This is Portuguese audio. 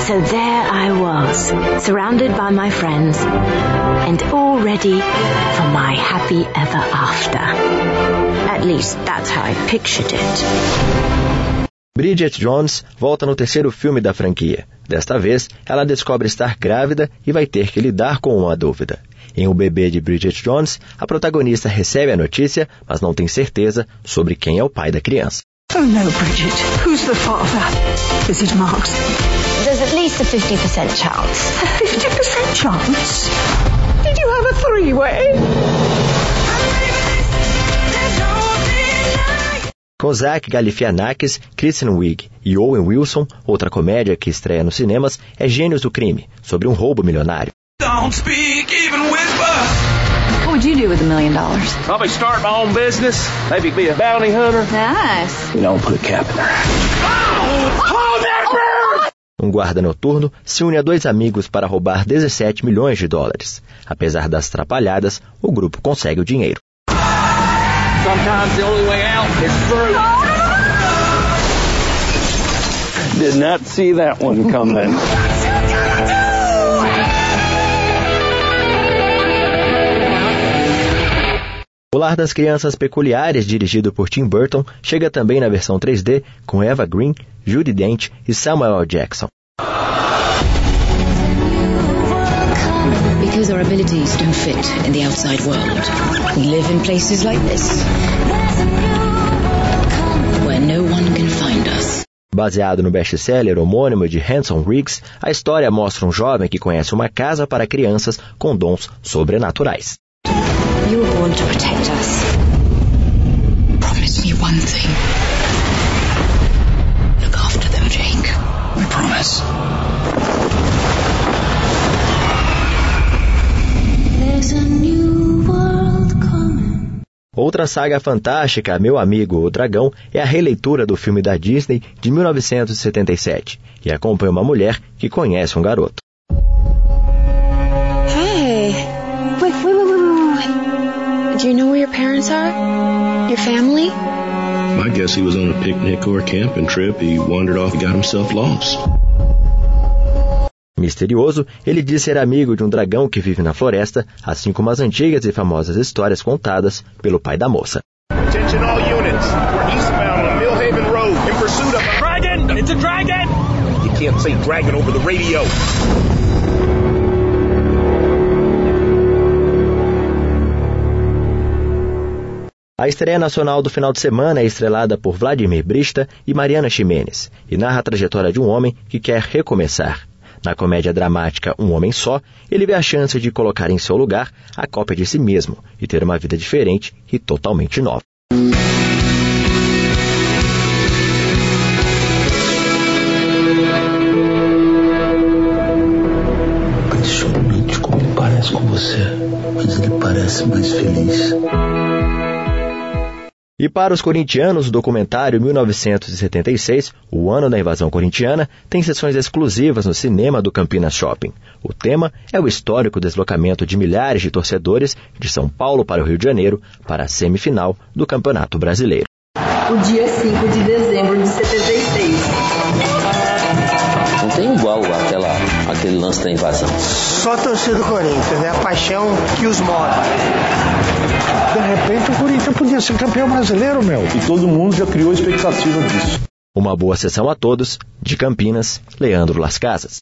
So there I was, surrounded by my friends, and all ready for my happy ever after. At least that's how I pictured it. Bridget Jones volta no terceiro filme da franquia. Desta vez, ela descobre estar grávida e vai ter que lidar com uma dúvida. Em O Bebê de Bridget Jones, a protagonista recebe a notícia, mas não tem certeza sobre quem é o pai da criança. Oh no, Bridget. Who's the father? Is it Mark's? There's at least a 50% chance. A 50% chance? Did you have a three-way? Com Zach Galifianakis, Kristen Wiig e Owen Wilson, outra comédia que estreia nos cinemas é Gênios do Crime, sobre um roubo milionário. Don't speak, even whisper. What would you do with $1 million? Probably start my own business. Maybe be a bounty hunter. Nice. You don't put a cap in there. Oh, that bird! Um guarda noturno se une a dois amigos para roubar 17 milhões de dólares. Apesar das atrapalhadas, o grupo consegue o dinheiro. Sometimes the only way out is through. Did not see that one coming. O Lar das Crianças Peculiares, dirigido por Tim Burton, chega também na versão 3D com Eva Green, Judi Dench e Samuel L. Jackson. Because our abilities don't fit in the outside world. We live in places like this, where no one can find us. Baseado no best-seller homônimo de Hanson Riggs, a história mostra um jovem que conhece uma casa para crianças com dons sobrenaturais. You were born to protect us. Promise me one thing. Look after them, Jake. I promise. There's a new world coming. Outra saga fantástica, Meu Amigo, o Dragão, é a releitura do filme da Disney de 1977 e acompanha uma mulher que conhece um garoto. Hey, wait. Do you know where your parents are? Your family? I guess he was on a picnic or a camping trip. He wandered off and got himself lost. Misterioso, ele diz ser amigo de um dragão que vive na floresta, assim como as antigas e famosas histórias contadas pelo pai da moça. Attention all units. We're eastbound on Millhaven Road in pursuit of a dragon. It's a dragon. You can't say dragon over the radio. A estreia nacional do final de semana é estrelada por Vladimir Brista e Mariana Ximenes e narra a trajetória de um homem que quer recomeçar. Na comédia dramática Um Homem Só, ele vê a chance de colocar em seu lugar a cópia de si mesmo e ter uma vida diferente e totalmente nova. Impressionante como ele parece com você, mas ele parece mais feliz. E para os corintianos, o documentário 1976, o ano da invasão corintiana, tem sessões exclusivas no cinema do Campinas Shopping. O tema é o histórico deslocamento de milhares de torcedores de São Paulo para o Rio de Janeiro para a semifinal do Campeonato Brasileiro. O dia 5 de dezembro de 76. Não tem igual aquele lance da invasão. Só a torcida do Corinthians, é a paixão que os move. De repente o Corinthians podia ser campeão brasileiro, meu. E todo mundo já criou expectativa disso. Uma boa sessão a todos. De Campinas, Leandro Las Casas.